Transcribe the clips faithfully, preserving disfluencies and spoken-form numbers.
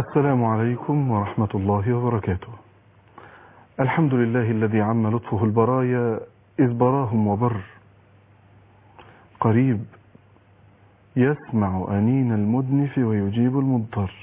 السلام عليكم ورحمة الله وبركاته. الحمد لله الذي عم لطفه البرايا إذ براهم وبر، قريب يسمع أنين المدنف ويجيب المضطر.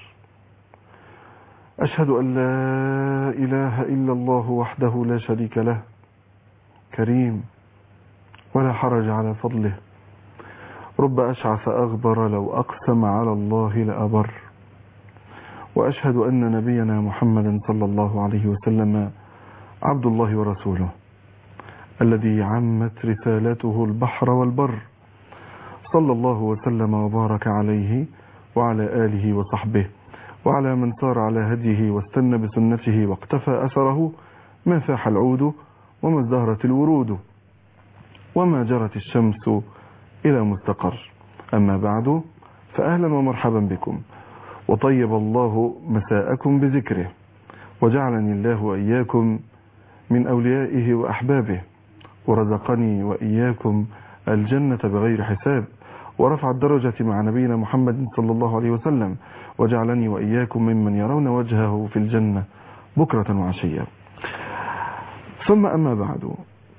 أشهد أن لا إله إلا الله وحده لا شريك له، كريم ولا حرج على فضله، رب أشعث أغبر لو أقسم على الله لأبر. وأشهد أن نبينا محمدا صلى الله عليه وسلم عبد الله ورسوله، الذي عمت رسالته البحر والبر، صلى الله وسلم وبارك عليه وعلى آله وصحبه وعلى من سار على هديه واستنى بسنته واقتفى أثره، ما فاح العود وما ازدهرت الورود وما جرت الشمس إلى مستقر. أما بعد، فأهلا ومرحبا بكم، وطيب الله مساءكم بذكره، وجعلني الله وإياكم من أوليائه وأحبابه، ورزقني وإياكم الجنة بغير حساب، ورفع الدرجة مع نبينا محمد صلى الله عليه وسلم، وجعلني وإياكم ممن يرون وجهه في الجنة بكرة وعشية. ثم أما بعد،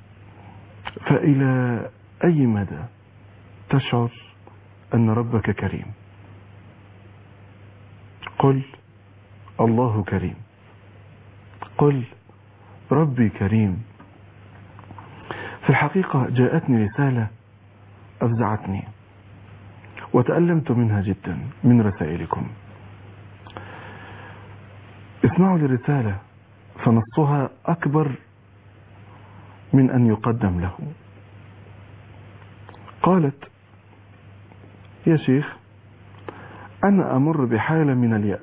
فإلى أي مدى تشعر أن ربك كريم؟ قل الله كريم، قل ربي كريم. في الحقيقة جاءتني رسالة أفزعتني وتألمت منها جدا من رسائلكم. اسمعوا للرسالة فنصها أكبر من أن يقدم له. قالت: يا شيخ، أنا أمر بحالة من اليأس،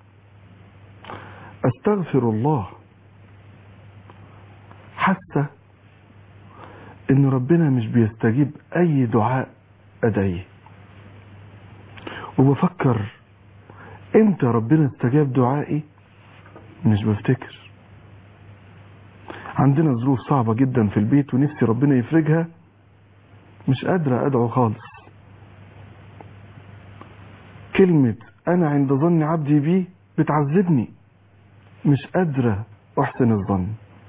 أستغفر الله، حتى إن ربنا مش بيستجيب أي دعاء أدعيه، وبفكر إمتى ربنا استجاب دعائي مش بفتكر. عندنا ظروف صعبة جدا في البيت ونفسي ربنا يفرجها، مش قادرة أدعو خالص. كلمة أنا عند ظن عبدي بي بتعذبني، مش قادرة أحسن الظن.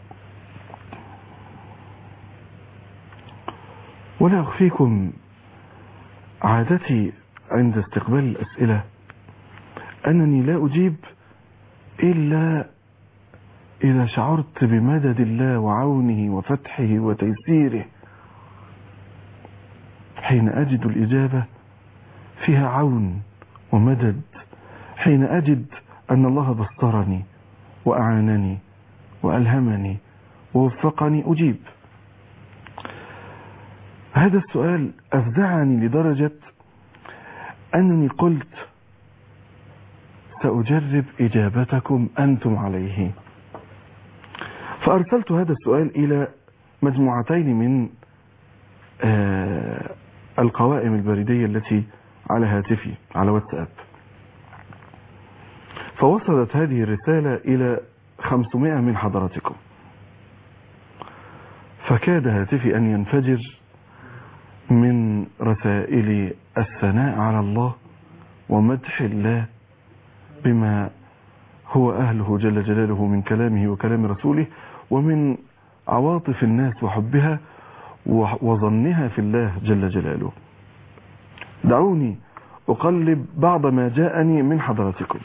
ولا أخفيكم عادتي عند استقبال الأسئلة أنني لا أجيب إلا إذا شعرت بمدد الله وعونه وفتحه وتيسيره. حين أجد الإجابة فيها عون ومدد، حين أجد أن الله بصرني وأعانني وألهمني ووفقني، أجيب. هذا السؤال أفزعني لدرجة أنني قلت سأجرب إجابتكم أنتم عليه. فأرسلت هذا السؤال إلى مجموعتين من آه القوائم البريدية التي على هاتفي على واتساب، فوصلت هذه الرسالة إلى خمسمائة من حضراتكم، فكاد هاتفي أن ينفجر من رسائل الثناء على الله ومدح الله بما هو أهله جل جلاله من كلامه وكلام رسوله، ومن عواطف الناس وحبها وظنها في الله جل جلاله. دعوني أقلب بعض ما جاءني من حضراتكم.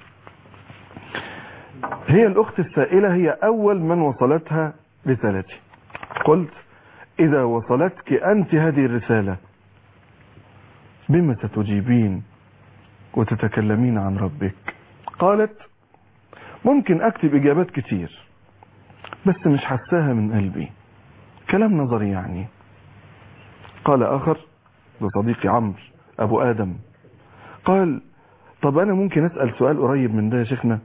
هي الأخت السائلة هي أول من وصلتها رسالتي. قلت: إذا وصلتك أنت هذه الرسالة بما ستجيبين وتتكلمين عن ربك؟ قالت: ممكن أكتب إجابات كتير بس مش حساها من قلبي، كلام نظري يعني. قال آخر، لصديقي عمرو أبو آدم، قال: طب أنا ممكن أسأل سؤال قريب من ده يا شيخنا؟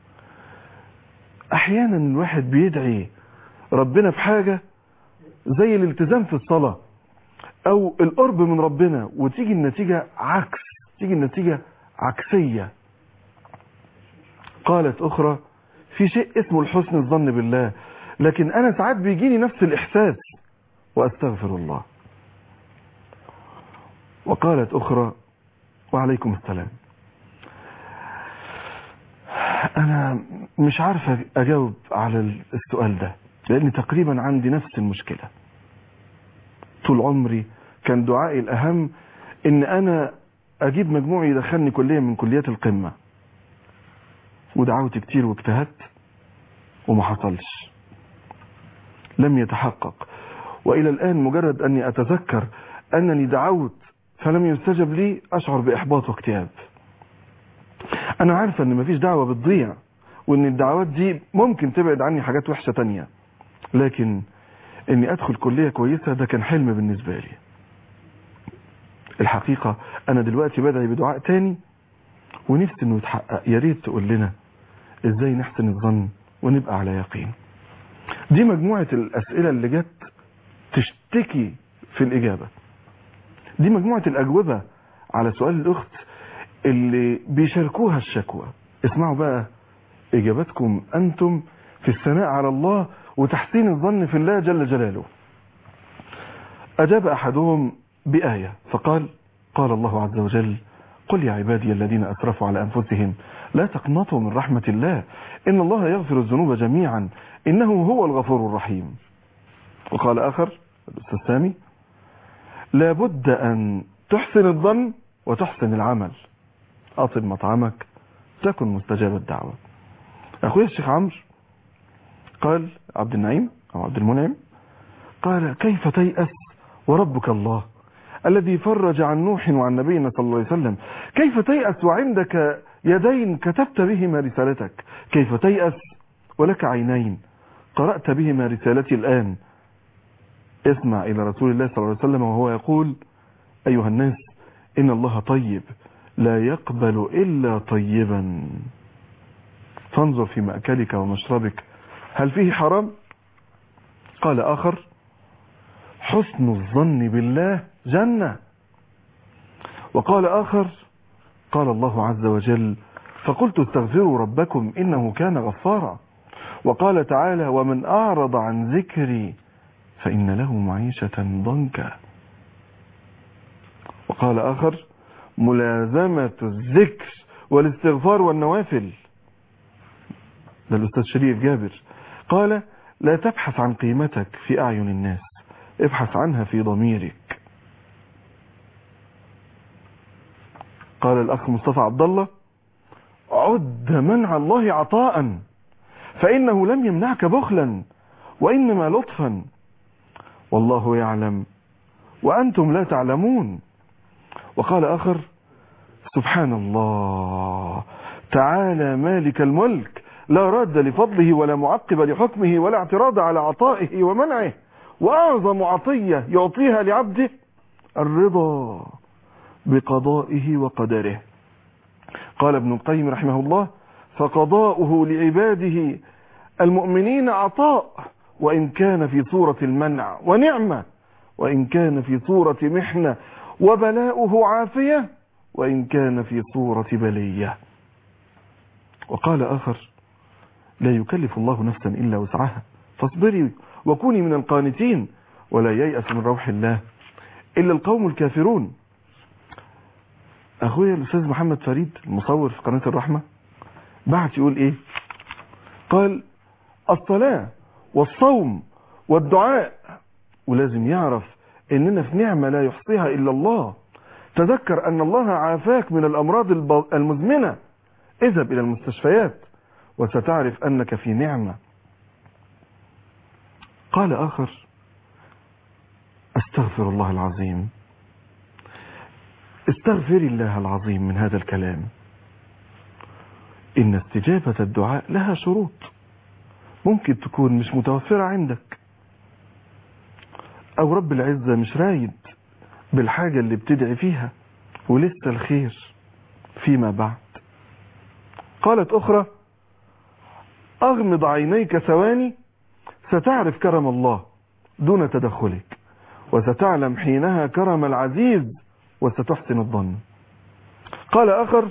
أحيانا الواحد بيدعي ربنا بحاجة زي الالتزام في الصلاة أو القرب من ربنا، وتيجي النتيجة عكس، تيجي النتيجة عكسية. قالت أخرى: في شيء اسمه الحسن الظن بالله، لكن أنا ساعات بيجيني نفس الإحساس وأستغفر الله. وقالت أخرى: وعليكم السلام، انا مش عارف اجاوب على السؤال ده، لان تقريبا عندي نفس المشكلة. طول عمري كان دعائي الاهم ان انا اجيب مجموع يدخلني كلية من كليات القمة، ودعوت كتير واجتهدت وما حصلش، لم يتحقق. والى الان مجرد اني اتذكر انني دعوت فلم يستجب لي اشعر باحباط واكتئاب. انا عارفه ان مفيش دعوة بتضيع، وان الدعوات دي ممكن تبعد عني حاجات وحشة تانية، لكن اني ادخل كلية كويسة ده كان حلم بالنسبة لي. الحقيقة انا دلوقتي بدعي بدعاء تاني ونفسي انه يتحقق. يا ريت تقول لنا ازاي نحسن الظن ونبقى على يقين. دي مجموعة الاسئلة اللي جت تشتكي في الاجابة، دي مجموعة الاجوبة على سؤال الاخت اللي بيشاركوها الشكوى. اسمعوا بقى اجابتكم انتم في الثناء على الله وتحسين الظن في الله جل جلاله. اجاب احدهم بآية فقال: قال الله عز وجل: قل يا عبادي الذين اسرفوا على انفسهم لا تقنطوا من رحمة الله ان الله يغفر الذنوب جميعا انه هو الغفور الرحيم. وقال اخر الاستاذ سامي: لابد ان تحسن الظن وتحسن العمل، اطب مطعمك تكن مستجاب الدعوة. اخويا الشيخ عمرو قال عبد النعيم او عبد المنعم قال: كيف تيأس وربك الله الذي فرج عن نوح وعن نبينا صلى الله عليه وسلم، كيف تيأس وعندك يدين كتبت بهما رسالتك، كيف تيأس ولك عينين قرأت بهما رسالتي الآن. اسمع إلى رسول الله صلى الله عليه وسلم وهو يقول: أيها الناس إن الله طيب لا يقبل إلا طيبا، فانظر في مأكلك ومشربك هل فيه حرام؟ قال آخر: حسن الظن بالله جنة. وقال آخر: قال الله عز وجل: فقلت استغفروا ربكم إنه كان غفارا. وقال تعالى: ومن أعرض عن ذكري فإن له معيشة ضنكا. وقال آخر: ملازمة الذكر والاستغفار والنوافل. ده الأستاذ شريف جابر قال: لا تبحث عن قيمتك في أعين الناس، ابحث عنها في ضميرك. قال الأخ مصطفى عبد الله: عد منع الله عطاء فإنه لم يمنعك بخلا وإنما لطفا، والله يعلم وأنتم لا تعلمون. وقال آخر: سبحان الله تعالى مالك الملك لا راد لفضله ولا معقب لحكمه ولا اعتراض على عطائه ومنعه، وأعظم عطية يعطيها لعبده الرضا بقضائه وقدره. قال ابن القيم رحمه الله: فقضاؤه لعباده المؤمنين عطاء، وإن كان في صورة المنع، ونعمة وإن كان في صورة محنة، وبلاؤه عافية وإن كان في صورة بلية. وقال آخر: لا يكلف الله نفسا إلا وسعها فاصبري وكوني من القانتين ولا ييأس من روح الله إلا القوم الكافرون. أخويا الأستاذ محمد فريد المصور في قناة الرحمة بعت يقول إيه؟ قال: الصلاة والصوم والدعاء، ولازم يعرف إننا في نعمة لا يحصيها إلا الله. تذكر أن الله عافاك من الأمراض المزمنة، اذهب إلى المستشفيات وستعرف أنك في نعمة. قال آخر: استغفر الله العظيم. استغفر الله العظيم من هذا الكلام. إن استجابة الدعاء لها شروط ممكن تكون مش متوفرة عندك، أو رب العزة مش رايد بالحاجة اللي بتدعي فيها، ولسه الخير فيما بعد. قالت أخرى: أغمض عينيك ثواني ستعرف كرم الله دون تدخلك، وستعلم حينها كرم العزيز وستحسن الظن. قال آخر: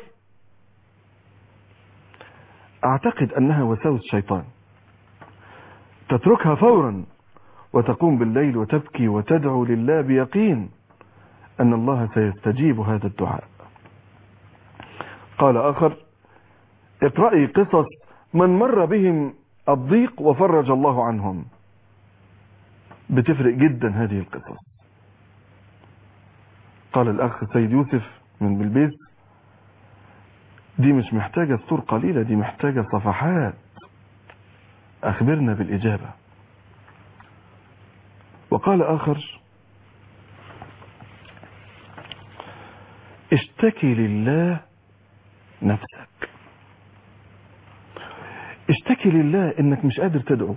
أعتقد أنها وساوس شيطان، تتركها فورا وتقوم بالليل وتبكي وتدعو لله بيقين أن الله سيستجيب هذا الدعاء. قال آخر: اقرأي قصص من مر بهم الضيق وفرج الله عنهم، بتفرق جدا هذه القصص. قال الأخ سيد يوسف من بلبيس: دي مش محتاجة سطور قليلة، دي محتاجة صفحات، أخبرنا بالإجابة. وقال آخر: اشتكي لله نفسك، اشتكي لله انك مش قادر تدعو،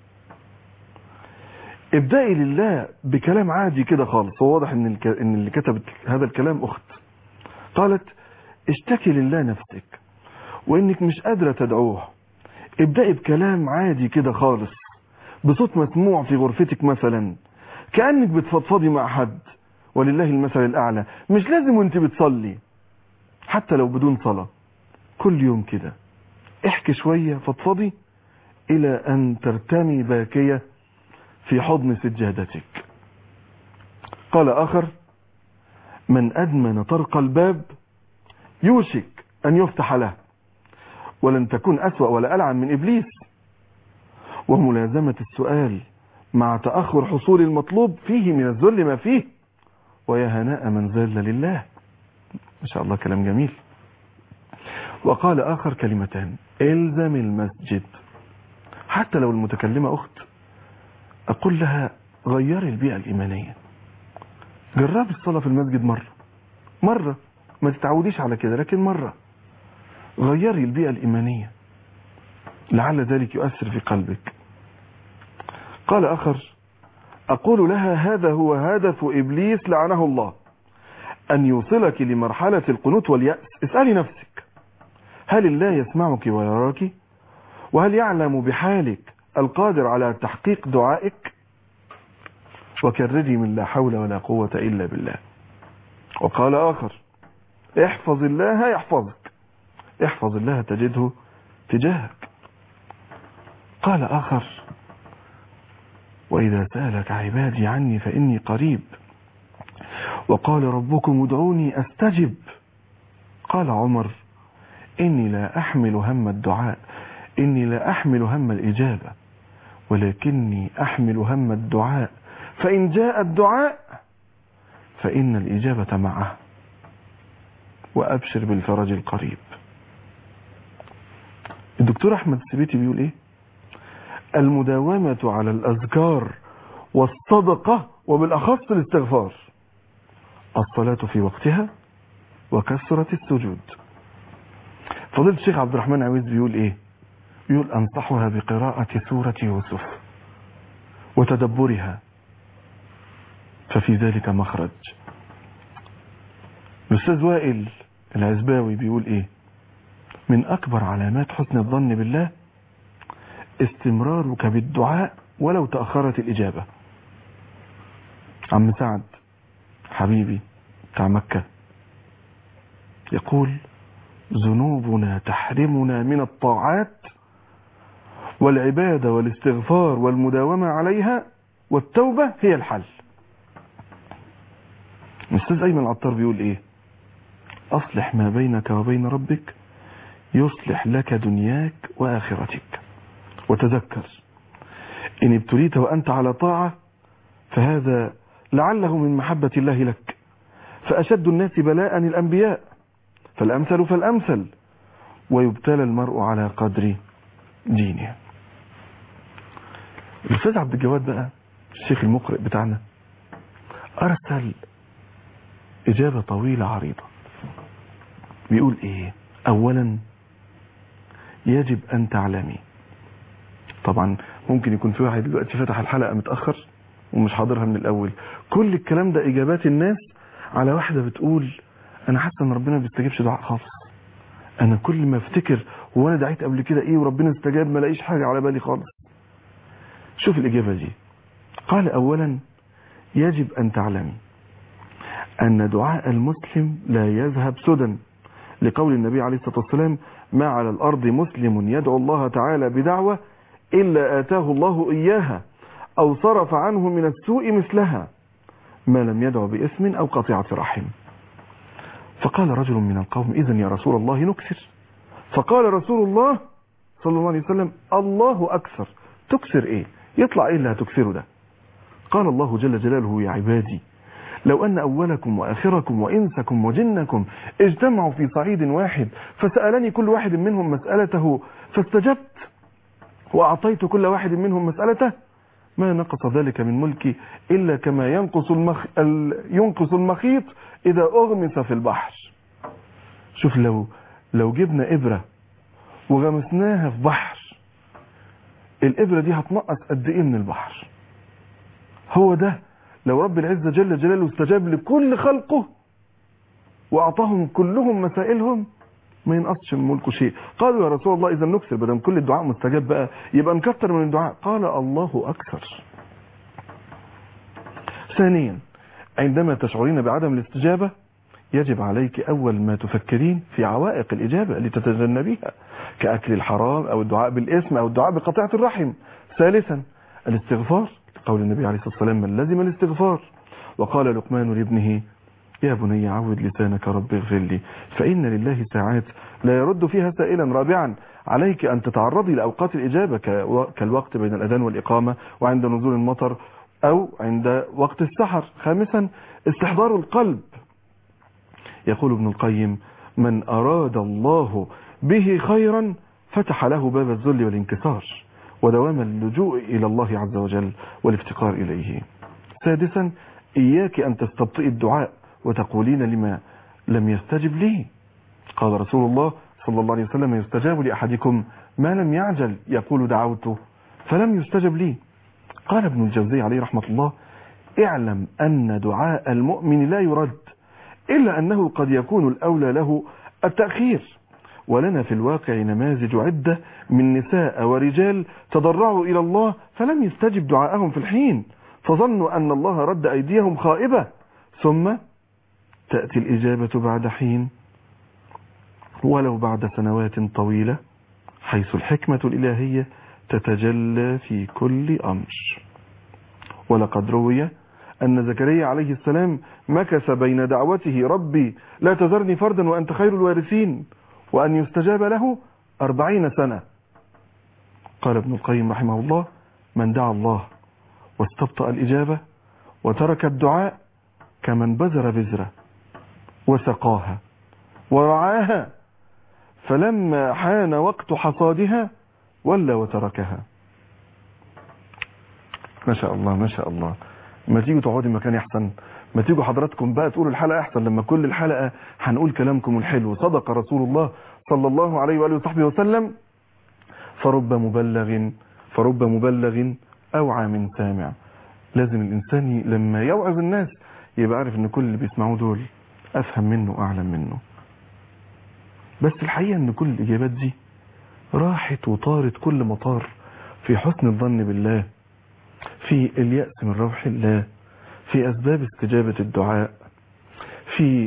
ابدأي لله بكلام عادي كده خالص. هو واضح ان ان اللي كتبت هذا الكلام اخت. قالت: اشتكي لله نفسك وانك مش قادرة تدعوه، ابدأي بكلام عادي كده خالص بصوت مسموع في غرفتك مثلا، كأنك بتفضفضي مع حد، ولله المثل الأعلى. مش لازم وانت بتصلي، حتى لو بدون صلاة، كل يوم كده احكي شوية، فضفضي، إلى أن ترتمي باكية في حضن سجادتك. قال آخر: من أدمن طرق الباب يوشك أن يفتح له، ولن تكون أسوأ ولا ألعن من إبليس. وملازمة السؤال مع تأخر حصول المطلوب فيه من الذل ما فيه، ويا هناء من ذل لله. ما شاء الله، كلام جميل. وقال آخر كلمتان: الزم المسجد. حتى لو المتكلمة أخت، أقول لها: غيري البيئة الإيمانية، جربي الصلاة في المسجد مرة مرة، ما تتعوديش على كده، لكن مرة غيري البيئة الإيمانية، لعل ذلك يؤثر في قلبك. قال آخر: أقول لها: هذا هو هدف إبليس لعنه الله، أن يوصلك لمرحلة القنوط واليأس. اسألي نفسك: هل الله يسمعك ويراك؟ وهل يعلم بحالك القادر على تحقيق دعائك؟ وكرري من لا حول ولا قوة إلا بالله. وقال آخر: احفظ الله يحفظك، احفظ الله تجده تجاهك. قال آخر: وإذا سألك عبادي عني فإني قريب، وقال ربكم ادعوني أستجب. قال عمر: إني لا أحمل هم الدعاء، إني لا أحمل هم الإجابة، ولكني أحمل هم الدعاء، فإن جاء الدعاء فإن الإجابة معه، وأبشر بالفرج القريب. الدكتور أحمد السبيتي بيقول إيه؟ المداومة على الأذكار والصدقة، وبالأخص الاستغفار، الصلاة في وقتها، وكثرة السجود. فضيلة الشيخ عبد الرحمن عويز بيقول إيه؟ بيقول: أنصحها بقراءة سورة يوسف وتدبرها، ففي ذلك مخرج. الأستاذ وائل العزباوي بيقول إيه؟ من أكبر علامات حسن الظن بالله استمرارك بالدعاء ولو تأخرت الإجابة. عم سعد حبيبي بتاع مكة يقول: ذنوبنا تحرمنا من الطاعات، والعبادة والاستغفار والمداومة عليها والتوبة هي الحل. الأستاذ أيمن العطار بيقول إيه؟ أصلح ما بينك وبين ربك يصلح لك دنياك وآخرتك. وتذكر: إن ابتليت وأنت على طاعة فهذا لعله من محبة الله لك، فأشد الناس بلاء الأنبياء، فالأمثل فالأمثل، ويبتلى المرء على قدر دينه. الأستاذ عبد الجواد بقى الشيخ المقرئ بتاعنا أرسل إجابة طويلة عريضة. بيقول إيه؟ أولا: يجب أن تعلمي. طبعا ممكن يكون في واحد دلوقتي فتح الحلقة متأخر ومش حاضرها من الأول. كل الكلام ده إجابات الناس على واحدة بتقول: أنا حاسة أن ربنا ما بيستجيبش دعاء خالص، أنا كل ما افتكر هو أنا دعيت قبل كده إيه وربنا استجاب، ما لاقيش حاجة على بالي خالص. شوف الإجابة دي. قال: أولا: يجب أن تعلمي أن دعاء المسلم لا يذهب سدى، لقول النبي عليه الصلاة والسلام: ما على الأرض مسلم يدعو الله تعالى بدعوة إلا آتاه الله إياها أو صرف عنه من السوء مثلها، ما لم يدعو باسم أو قطيعة رحم. فقال رجل من القوم: إذن يا رسول الله نكثر. فقال رسول الله صلى الله عليه وسلم الله أكثر. تكسر إيه؟ يطلع إيه اللي هتكسره ده؟ قال الله جل جلاله يا عبادي لو أن أولكم وآخركم وإنسكم وجنكم اجتمعوا في صعيد واحد فسألني كل واحد منهم مسألته فاستجبت وأعطيت كل واحد منهم مسألته ما نقص ذلك من ملكي إلا كما ينقص, المخ... ال... ينقص المخيط إذا أغمس في البحر. شوف لو لو جبنا إبرة وغمسناها في بحر الإبرة دي هتنقص قد إيه من البحر. هو ده لو رب العزة جل جلاله استجاب لكل خلقه وأعطاهم كلهم مسائلهم ما ينقصش من ملكه شيء. قالوا يا رسول الله إذا نكسر بدل كل الدعاء مستجاب بقى يبقى نكتر من الدعاء. قال الله أكثر. ثانيا عندما تشعرين بعدم الاستجابة يجب عليك أول ما تفكرين في عوائق الإجابة لتتجنبيها كأكل الحرام أو الدعاء بالإثم أو الدعاء بقطيعة الرحم. ثالثا الاستغفار قول النبي عليه الصلاة والسلام من لزم الاستغفار. وقال لقمان لابنه يا بني عود لسانك رب اغفر لي فإن لله ساعات لا يرد فيها سائلا. رابعا عليك أن تتعرضي لأوقات الإجابة كالوقت بين الأذان والإقامة وعند نزول المطر أو عند وقت السحر. خامسا استحضار القلب. يقول ابن القيم من أراد الله به خيرا فتح له باب الذل والانكسار ودوام اللجوء إلى الله عز وجل والافتقار إليه. سادسا إياك أن تستبطئ الدعاء وتقولين لما لم يستجب لي. قال رسول الله صلى الله عليه وسلم يستجاب لأحدكم ما لم يعجل يقول دعوته فلم يستجب لي. قال ابن الجوزي عليه رحمة الله اعلم أن دعاء المؤمن لا يرد إلا أنه قد يكون الأولى له التأخير. ولنا في الواقع نماذج عدة من نساء ورجال تضرعوا إلى الله فلم يستجب دعاءهم في الحين فظنوا أن الله رد أيديهم خائبة ثم تأتي الإجابة بعد حين ولو بعد سنوات طويلة حيث الحكمة الإلهية تتجلى في كل أمر. ولقد روي أن زكريا عليه السلام مكث بين دعوته ربي لا تذرني فردا وأنت خير الوارثين وأن يستجاب له أربعين سنة. قال ابن القيم رحمه الله من دعا الله واستبطأ الإجابة وترك الدعاء كمن بذر بذرة وسقاها ورعاها فلما حان وقت حصادها ولا وتركها. ما شاء الله ما شاء الله. ما تيجوا تقعدوا مكان احسن ما تيجوا حضراتكم بقى تقولوا الحلقة احسن لما كل الحلقة هنقول كلامكم الحلو. صدق رسول الله صلى الله عليه وآله وصحبه وسلم فرب مبلغ فرب مبلغ أوعى من سامع. لازم الإنسان لما يوعظ الناس يبقى عارف ان كل اللي بيسمعوه دول أفهم منه وأعلم منه. بس الحقيقة ان كل الإجابات دي راحت وطارت كل مطار في حسن الظن بالله في اليأس من روح الله في أسباب استجابة الدعاء في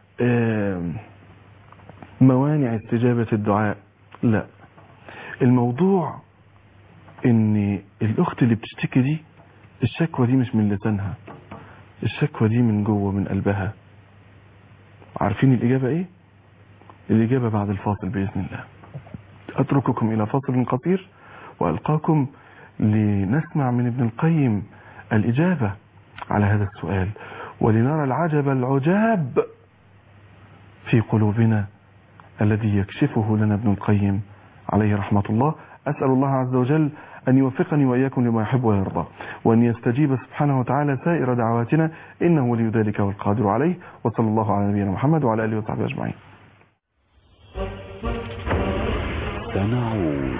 موانع استجابة الدعاء. لا الموضوع ان الأخت اللي بتشتكي دي الشكوى دي مش من لسانها الشكوى دي من جوه من قلبها. عارفين الإجابة ايه؟ الإجابة بعد الفاصل بإذن الله. أترككم إلى فاصل قصير وألقاكم لنسمع من ابن القيم الإجابة على هذا السؤال ولنرى العجب العجاب في قلوبنا الذي يكشفه لنا ابن القيم عليه رحمة الله. أسأل الله عز وجل أن يوفقني وإياكم لما يحب ويرضى وأن يستجيب سبحانه وتعالى سائر دعواتنا إنه ولي ذلك والقادر عليه. وصلى الله على نبينا محمد وعلى آله وصحبه أجمعين. سنعود.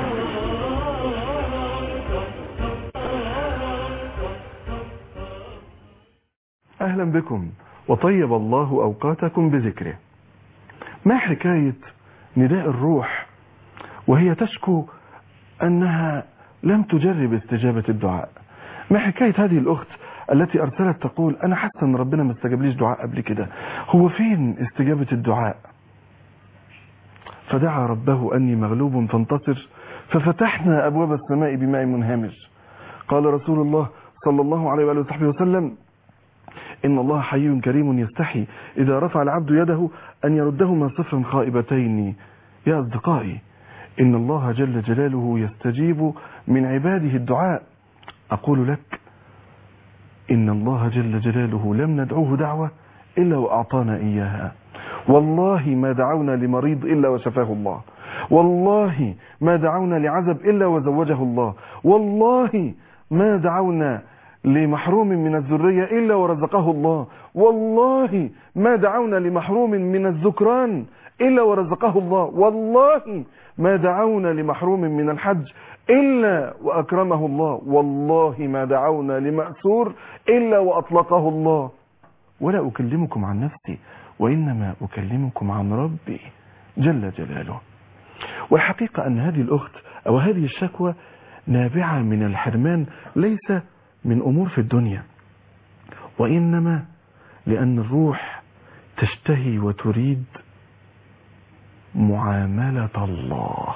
أهلا بكم وطيب الله أوقاتكم بذكره. ما حكاية نداء الروح وهي تشكو أنها لم تجرب استجابة الدعاء؟ ما حكاية هذه الأخت التي أرسلت تقول أنا حاسة أن ربنا ما استجابليش دعاء قبل كده، هو فين استجابة الدعاء؟ فدعا ربه أني مغلوب فانتصر ففتحنا أبواب السماء بماء منهمر. قال رسول الله صلى الله عليه وآله وصحبه وسلم إن الله حي كريم يستحي إذا رفع العبد يده أن يردهما صفرا خائبتين يا أصدقائي، إن الله جل جلاله يستجيب من عباده الدعاء. أقول لك إن الله جل جلاله لم ندعوه دعوة إلا وأعطانا إياها. والله ما دعونا لمريض إلا وشفاه الله، والله ما دعونا لعزب إلا وزوجه الله، والله ما دعونا لمحروم من الذرية إلا ورزقه الله، والله ما دعونا لمحروم من الذكران إلا ورزقه الله، والله ما دعونا لمحروم من الحج إلا وأكرمه الله، والله ما دعونا لمأسور إلا وأطلقه الله. ولا أكلمكم عن نفسي، وإنما أكلمكم عن ربي جل جلاله. والحقيقة أن هذه الأخت أو هذه الشكوى نابعة من الحرمان، ليس من أمور في الدنيا، وإنما لأن الروح تشتهي وتريد معاملة الله.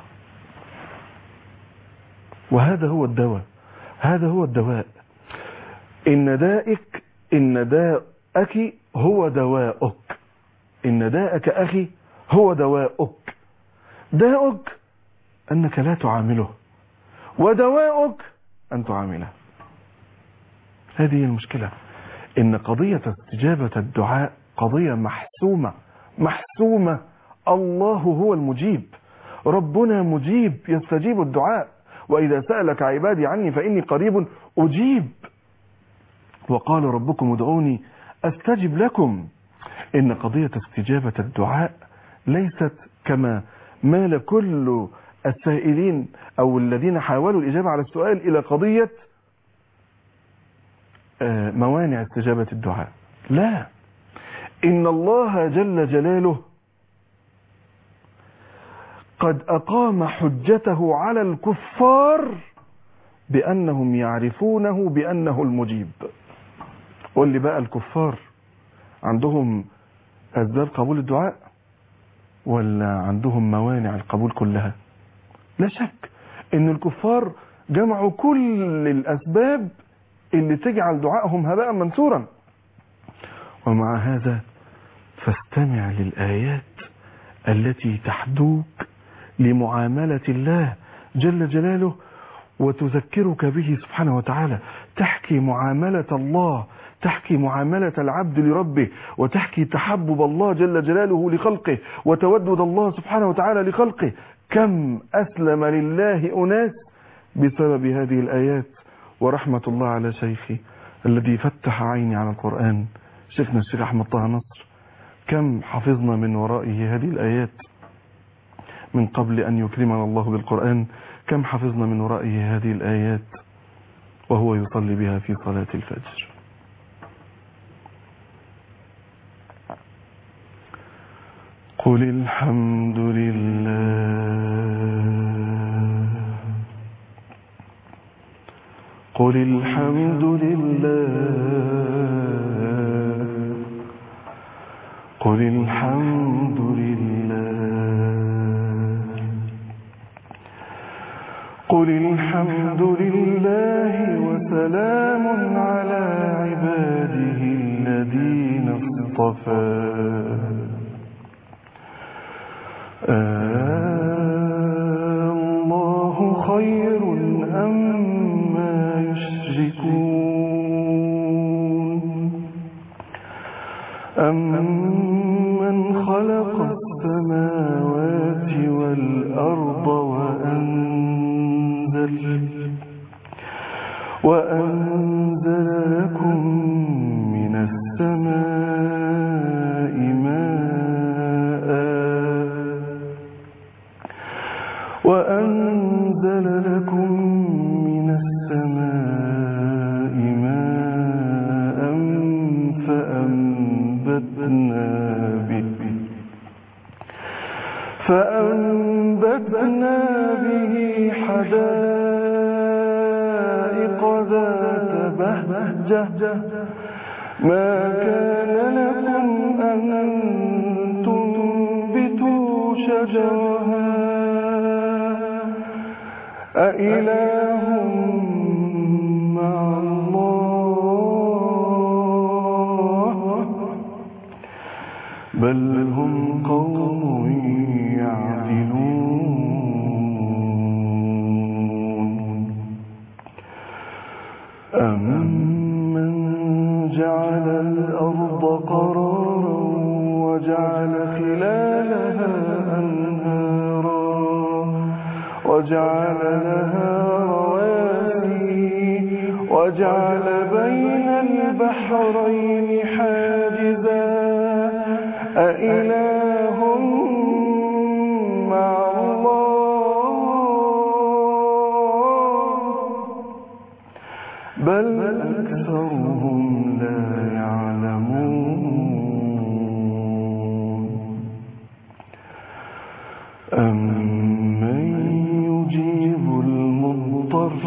وهذا هو الدواء، هذا هو الدواء. إن دائك إن داءك هو دواءك، إن داءك أخي هو دواءك. داءك أنك لا تعامله، ودواءك أن تعامله. هذه المشكلة، إن قضية استجابة الدعاء قضية محسومة محسومة. الله هو المجيب، ربنا مجيب يستجيب الدعاء. وإذا سألك عبادي عني فإني قريب أجيب، وقال ربكم ادعوني أستجب لكم. إن قضية استجابة الدعاء ليست كما مال كل السائلين أو الذين حاولوا الإجابة على السؤال إلى قضية موانع استجابة الدعاء. لا، إن الله جل جلاله قد أقام حجته على الكفار بأنهم يعرفونه بأنه المجيب. قل لي بقى، الكفار عندهم أسباب قبول الدعاء ولا عندهم موانع القبول كلها؟ لا شك إن الكفار جمعوا كل الأسباب اللي تجعل دعائهم هباء منثورا. ومع هذا فاستمع للآيات التي تحدوك لمعاملة الله جل جلاله وتذكرك به سبحانه وتعالى، تحكي معاملة الله، تحكي معاملة العبد لربه، وتحكي تحبب الله جل جلاله لخلقه وتودد الله سبحانه وتعالى لخلقه. كم أسلم لله أناس بسبب هذه الآيات. ورحمة الله على شيخي الذي فتح عيني على القرآن، شيخنا الشيخ أحمد طه نصر. كم حفظنا من ورائه هذه الآيات من قبل أن يكرمنا الله بالقرآن، كم حفظنا من ورائه هذه الآيات وهو يصلي بها في صلاة الفجر. قل الحمد لله، قل الحمد لله، قل الحمد لله، قل الحمد لله وسلام على عباده الذين اصطفى. الله خير أما يشركون، أمن خلق السماوات والأرض وأنزل وأنزل لكم من السماء ماء وأنزل لكم من السماء ماء فأنبتنا به فأنبتنا به حدائق ذات بهجة ما كان لكم أن تنبتوا شجرها أإله مع الله بل هم قوم يعدلون أمن جعل الأرض قرارا وجعل خلالها أنهارا وجعل لها رواسي وجعل بين البحرين حاجزا أإله مع الله بل أكثرهم لا يعلمون أمن يجيب المضطر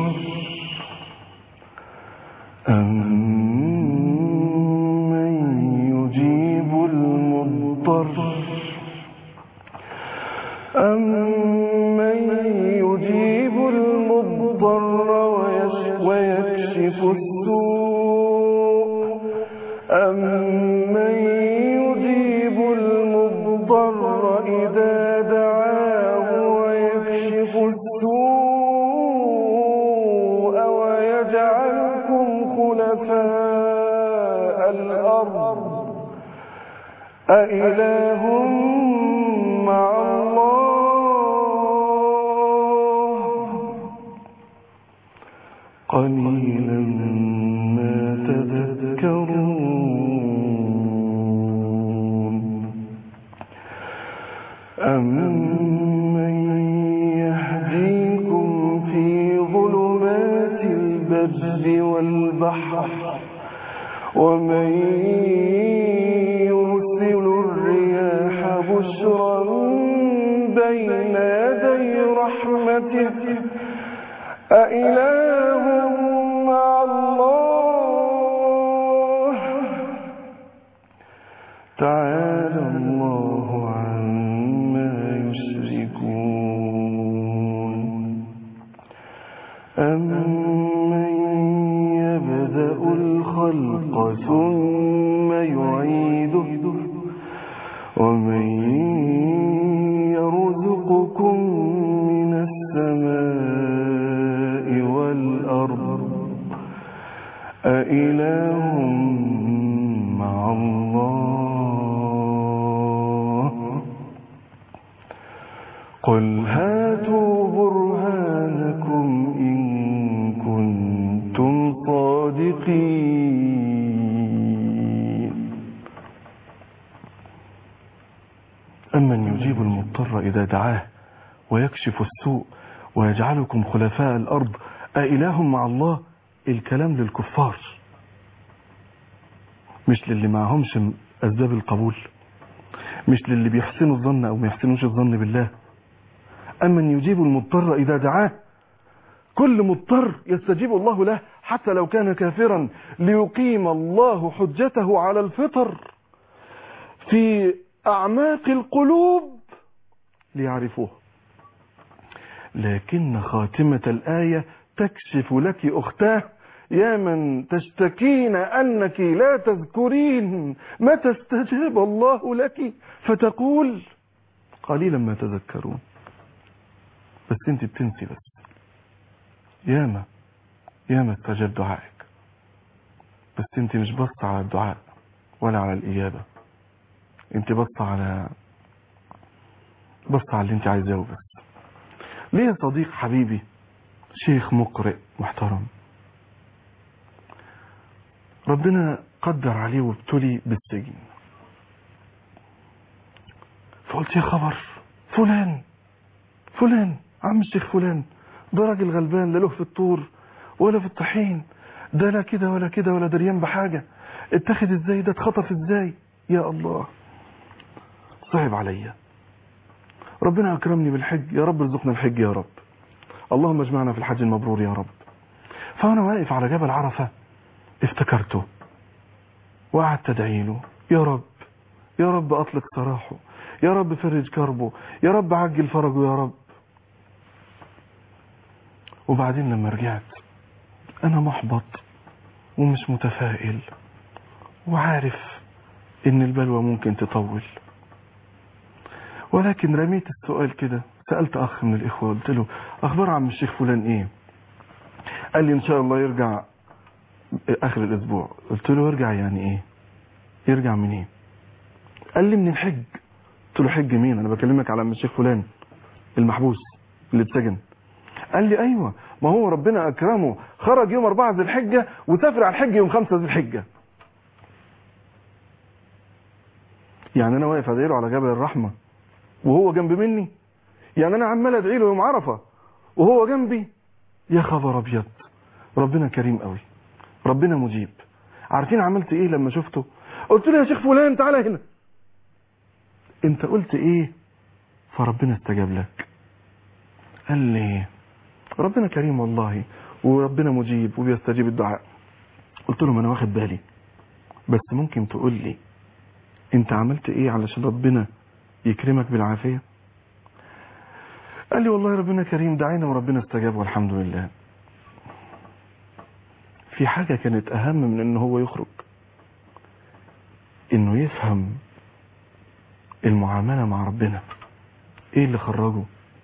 أمن يجيب المضطر أمن يجيب المضطر ويكشف السوء أمن يجيب المضطر إذا دعاه ويكشف السوء ويجعلكم خلفاء الأرض أإله مع الله قليلا ما تذكرون أمن يهديكم في ظلمات البر والبحر ومن يرسل الرياح بشرا بين يدي رحمته أإله مع الله تعالى الله عما يشركون أمن يبدأ الخلق ثم يعيده ومن يرزقكم من السماء والأرض أإله مع الله قل هاتوا برهانكم إن كنتم صادقين أمن يجيب المضطر إذا دعاه ويكشف السوء ويجعلكم خلفاء الأرض أإله مع الله. الكلام للكفار مش للي معهمش أسباب القبول، مش للي بيحسنوا الظن أو ما يحسنوش الظن بالله. أمن يجيب المضطر إذا دعاه، كل مضطر يستجيب الله له حتى لو كان كافرا ليقيم الله حجته على الفطر في أعماق القلوب ليعرفوه. لكن خاتمة الآية تكشف لك أختاه يا من تشتكين أنك لا تذكرين متى استجاب الله لك فتقول قليلا ما تذكرون. بس انت بتنسي. بس ياما ياما استجاب دعائك، بس انت مش بص على الدعاء ولا على الإجابة، انت بص على بص على اللي انت عايزاه بس. ليه صديق حبيبي شيخ مقرئ محترم ربنا قدر عليه وابتلي بالسجن، فقلت يا خبر فلان فلان عم الشيخ فلان ده راجل غلبان، لا له في الطور ولا في الطحين، ده لا كده ولا كده ولا دريان بحاجة، اتخذ ازاي، ده اتخطف ازاي، يا الله صعب عليا. ربنا اكرمني بالحج، يا رب ارزقنا الحج يا رب، اللهم اجمعنا في الحج المبرور يا رب. فانا واقف على جبل عرفة افتكرته وقعدت ادعي له، يا رب يا رب اطلق سراحه، يا رب فرج كربه، يا رب عجل فرجه يا رب. وبعدين لما رجعت انا محبط ومش متفائل وعارف ان البلوى ممكن تطول، ولكن رميت السؤال كده، سألت أخ من الإخوة قلت له أخبار عم الشيخ فلان إيه؟ قال لي إن شاء الله يرجع آخر الأسبوع. قلت له يرجع يعني إيه؟ يرجع من إيه؟ قال لي من الحج. قلت له حج مين؟ أنا بكلمك على عم الشيخ فلان المحبوس اللي اتسجن. قال لي أيوة، ما هو ربنا أكرمه خرج يوم أربعة ذي الحجة وسافر على الحج يوم خمسة ذي الحجة. يعني أنا واقف أدعي له على جبل الرحمة وهو جنب مني؟ يعني أنا عمال أدعي له يوم عرفة وهو جنبي؟ يا خبر أبيض، ربنا كريم قوي، ربنا مجيب. عارفين عملت إيه لما شفته؟ قلت له يا شيخ فلان تعالى هنا. أنت قلت إيه فربنا استجاب لك؟ قال لي ربنا كريم والله وربنا مجيب وبيستجيب الدعاء. قلت له ما أنا واخد بالي، بس ممكن تقول لي أنت عملت إيه علشان ربنا يكرمك بالعافية؟ قال لي والله ربنا كريم، دعينا وربنا استجاب والحمد لله. في حاجة كانت أهم من إنه هو يخرج، إنه يفهم المعاملة مع ربنا. إيه اللي خرجه؟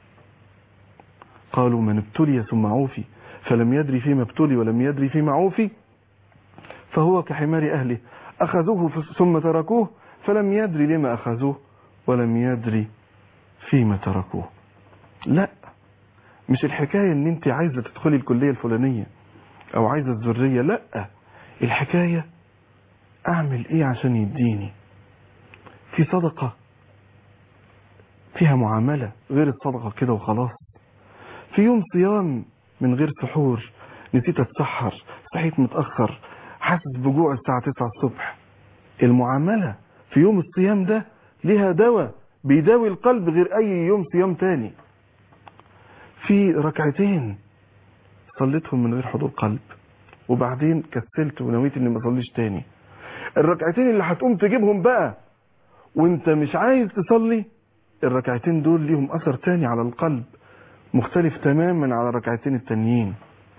قالوا من ابتلي ثم عوفي فلم يدري فيما ابتلي ولم يدري فيما عوفي فهو كحمار أهله أخذوه ثم تركوه فلم يدري لما أخذوه ولم يدري فيما تركوه. لا، مش الحكاية ان انت عايزة تدخلي الكلية الفلانية او عايزة الذرية، لا، الحكاية اعمل ايه عشان يديني. في صدقة فيها معاملة غير الصدقة كده وخلاص. في يوم صيام من غير سحور، نسيت اتسحر، صحيت متأخر، حاسس بجوع الساعة تسعة الصبح. المعاملة في يوم الصيام ده لها دواء بيداوي القلب غير اي يوم صيام تاني. في ركعتين صليتهم من غير حضور قلب وبعدين كسلت ونويت اني ما اصليش تاني. الركعتين اللي هتقوم تجيبهم بقى وانت مش عايز تصلي، الركعتين دول ليهم اثر تاني على القلب مختلف تماما على الركعتين التانيين.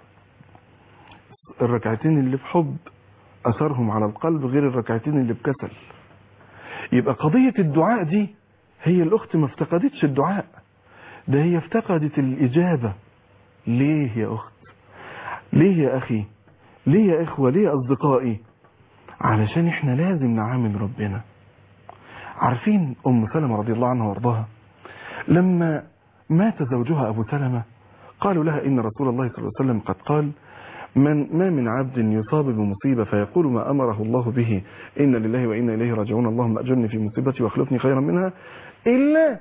الركعتين اللي بحب اثرهم على القلب غير الركعتين اللي بكسل. يبقى قضية الدعاء دي هي الاخت ما افتقدتش الدعاء، ده هي افتقدت الاجابة. ليه يا اخت؟ ليه يا اخي؟ ليه يا اخوة؟ ليه يا اصدقائي؟ علشان احنا لازم نعامل ربنا. عارفين ام سلمة رضي الله عنها وارضاها لما مات زوجها ابو سلمة قالوا لها ان رسول الله صلى الله عليه وسلم قد قال من ما من عبد يصاب بمصيبة فيقول ما امره الله به ان لله وانا اليه راجعون اللهم اجرني في مصيبتي واخلفني خيرا منها الا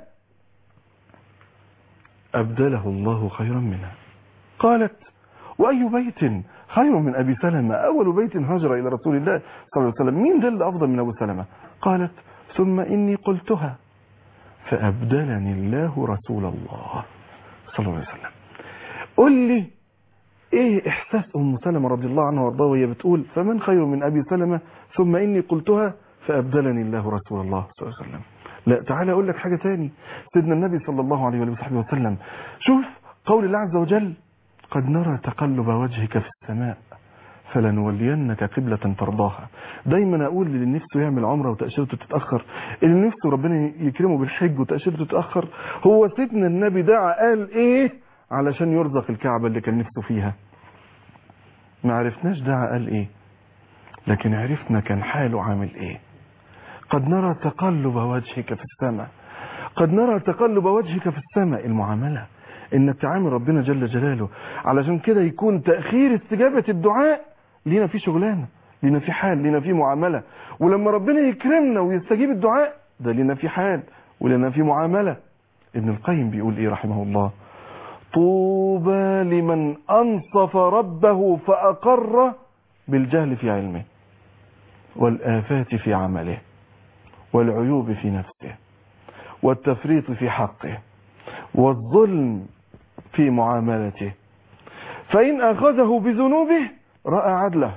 ابدله الله خيرا منها. قالت واي بيت خير من ابي سلمة؟ اول بيت هاجر الى رسول الله صلى الله عليه وسلم، مين ده اللي افضل من ابو سلمة؟ قالت ثم اني قلتها فابدلني الله رسول الله صلى الله عليه وسلم. قل لي ايه احساس ام سلمة رضي الله عنها وارضاها وهي بتقول فمن خير من ابي سلمة ثم اني قلتها فابدلني الله رسول الله صلى الله عليه وسلم؟ لا، تعالى اقول لك حاجة تاني. سيدنا النبي صلى الله عليه وصحبه وسلم، شوف قول الله عز وجل قد نرى تقلب وجهك في السماء فلنولينك قبلة ترضاها. دايما اقول اللي نفسه يعمل عمره وتأشيرته تتأخر، اللي نفسه ربنا يكرمه بالحج وتأشيرته تتأخر، هو سيدنا النبي دعا قال ايه علشان يرزق الكعبة اللي كان نفسه فيها؟ ما عرفناش دعا قال ايه، لكن عرفنا كان حاله عامل ايه. قد نرى تقلب وجهك في السماء، قد نرى تقلب وجهك في السماء. المعاملة انك تعامل ربنا جل جلاله، علشان كده يكون تأخير استجابة الدعاء لينا في شغلانة، لينا في حال، لينا في معاملة. ولما ربنا يكرمنا ويستجيب الدعاء ده لينا في حال ولينا في معاملة. ابن القيم بيقول ايه رحمه الله؟ طوبى لمن انصف ربه فاقر بالجهل في علمه والآفات في عمله والعيوب في نفسه والتفريط في حقه والظلم في معاملته، فإن أخذه بذنوبه رأى عدله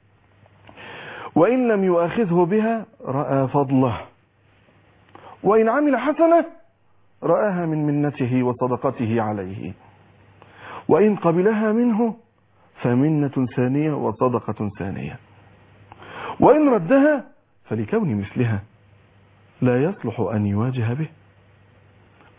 وإن لم يؤاخذه بها رأى فضله وإن عمل حسنة رآها من منته وصدقته عليه وإن قبلها منه فمنة ثانية وصدقة ثانية وإن ردها فلكون مثلها لا يصلح أن يواجه به.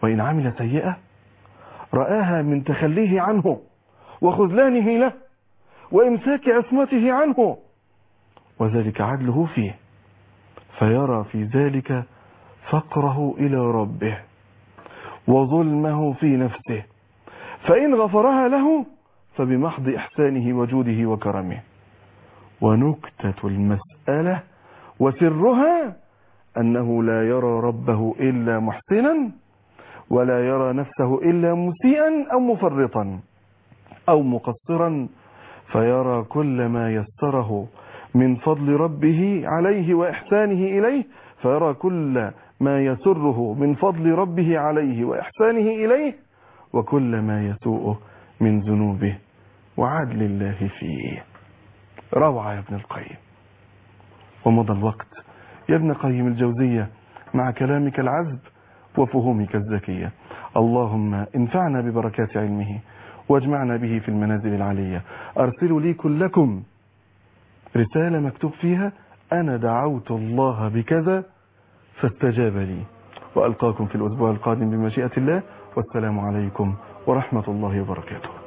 وإن عمل سيئة رآها من تخليه عنه وخذلانه له وإمساك عصمته عنه، وذلك عدله فيه، فيرى في ذلك فقره إلى ربه وظلمه في نفسه، فإن غفرها له فبمحض إحسانه وجوده وكرمه. ونكتة المسألة وسرها أنه لا يرى ربه إلا محسنا، ولا يرى نفسه إلا مسيئا أو مفرطا أو مقصرا، فيرى كل ما يسره من فضل ربه عليه وإحسانه إليه، فيرى كل ما يسره من فضل ربه عليه وإحسانه إليه، وكل ما يسوءه من ذنوبه وعدل الله فيه. روعة يا ابن القيم. ومضى الوقت يا ابن قيم الجوزية مع كلامك العذب وفهومك الذكية. اللهم انفعنا ببركات علمه واجمعنا به في المنازل العلية. أرسلوا لي كلكم رسالة مكتوب فيها أنا دعوت الله بكذا فاستجاب لي. وألقاكم في الأسبوع القادم بمشيئة الله، والسلام عليكم ورحمة الله وبركاته.